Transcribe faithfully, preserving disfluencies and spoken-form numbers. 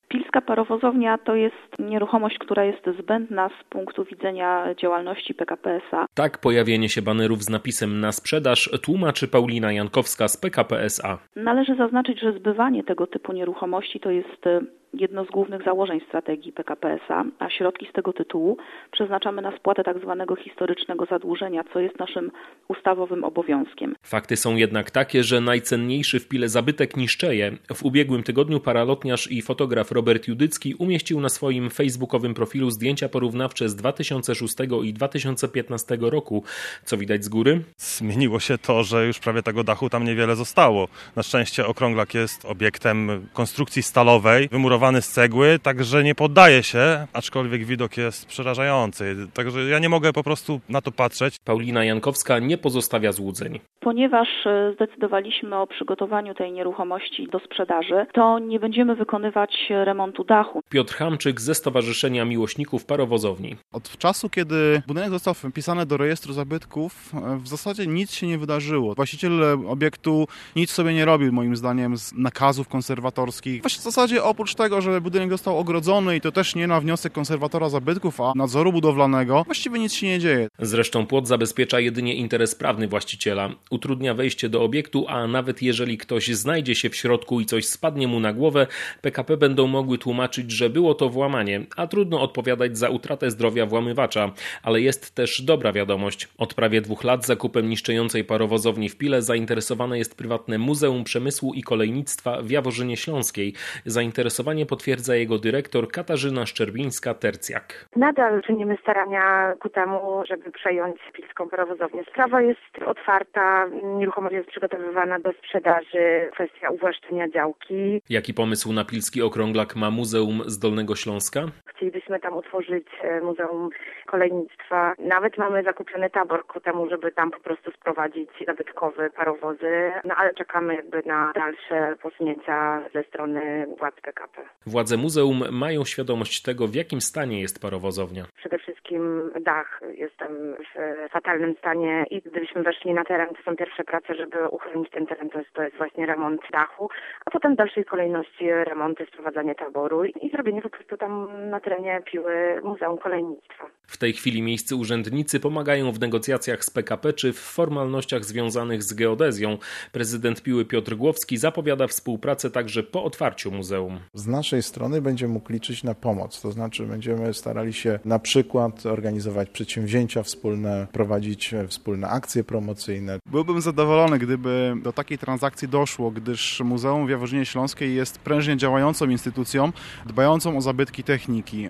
Pilska parowozownia to jest nieruchomość, która jest zbędna z punktu widzenia działalności P K P S A. Tak pojawienie się banerów z napisem na sprzedaż tłumaczy Paulina Jankowska z P K P S A. Należy zaznaczyć, że zbywanie tego typu nieruchomości to jest jedno z głównych założeń strategii P K P S A, a środki z tego tytułu przeznaczamy na spłatę tak zwanego historycznego zadłużenia, co jest naszym ustawowym obowiązkiem. Fakty są jednak takie, że najcenniejszy w Pile zabytek niszczeje. W ubiegłym tygodniu paralotniarz i fotograf Robert Judycki umieścił na swoim facebookowym profilu zdjęcia porównawcze z dwa tysiące szóstego i dwa tysiące piętnastego roku. Co widać z góry? Zmieniło się to, że już prawie tego dachu tam niewiele zostało. Na szczęście okrąglak jest obiektem konstrukcji stalowej, wymurowany z cegły, także nie poddaje się, aczkolwiek widok jest przerażający. Także ja nie mogę po prostu na to patrzeć. Paulina Jankowska nie pozostawia złudzeń. Ponieważ zdecydowaliśmy o przygotowaniu tej nieruchomości do sprzedaży, to nie będziemy wykonywać remontu dachu. Piotr Hamczyk ze Stowarzyszenia Miłośników Parowozowni. Od czasu, kiedy budynek został wpisany do rejestru zabytków, w zasadzie nic się nie wydarzyło. Właściciel obiektu nic sobie nie robił, moim zdaniem, z nakazów konserwatorskich. Właściwie w zasadzie oprócz tego, że budynek został ogrodzony i to też nie na wniosek konserwatora zabytków, a nadzoru budowlanego, właściwie nic się nie dzieje. Zresztą płot zabezpiecza jedynie interes prawny właściciela. Utrudnia wejście do obiektu, a nawet jeżeli ktoś znajdzie się w środku i coś spadnie mu na głowę, P K P będą mogły tłumaczyć, że było to włamanie, a trudno odpowiadać za utratę zdrowia włamywacza. Ale jest też dobra wiadomość. Od prawie dwóch lat zakupem niszczejącej parowozowni w Pile zainteresowane jest prywatne Muzeum Przemysłu i Kolejnictwa w Jaworzynie Śląskiej. Zainteresowanie potwierdza jego dyrektor Katarzyna Szczerbińska-Tercjak. Nadal czynimy starania ku temu, żeby przejąć pilską parowozownię. Sprawa jest otwarta, nieruchomość jest przygotowywana do sprzedaży, kwestia uwłaszczenia działki. Jaki pomysł na pilski okrąglak ma Muzeum z Dolnego Śląska? Chcielibyśmy tam utworzyć Muzeum Kolejnictwa. Nawet mamy zakupiony tabor ku temu, żeby tam po prostu sprowadzić zabytkowe parowozy, no ale czekamy jakby na dalsze posunięcia ze strony władz P K P. Władze muzeum mają świadomość tego, w jakim stanie jest parowozownia. Przede wszystkim dach jest tam w fatalnym stanie i gdybyśmy weszli na teren, to są pierwsze prace, żeby uchronić ten teren, to jest, to jest właśnie remont dachu, a potem w dalszej kolejności remonty, sprowadzanie taboru i zrobienie po prostu tam na terenie Piły Muzeum Kolejnictwa. W tej chwili miejscy urzędnicy pomagają w negocjacjach z P K P czy w formalnościach związanych z geodezją. Prezydent Piły Piotr Głowski zapowiada współpracę także po otwarciu muzeum. Z naszej strony będzie mógł liczyć na pomoc, to znaczy będziemy starali się na przykład organizować przedsięwzięcia wspólne, prowadzić wspólne akcje promocyjne. Byłbym zadowolony, gdyby do takiej transakcji doszło, gdyż Muzeum w Jaworzynie Śląskiej jest prężnie działającą instytucją, dbającą o zabytki techniki.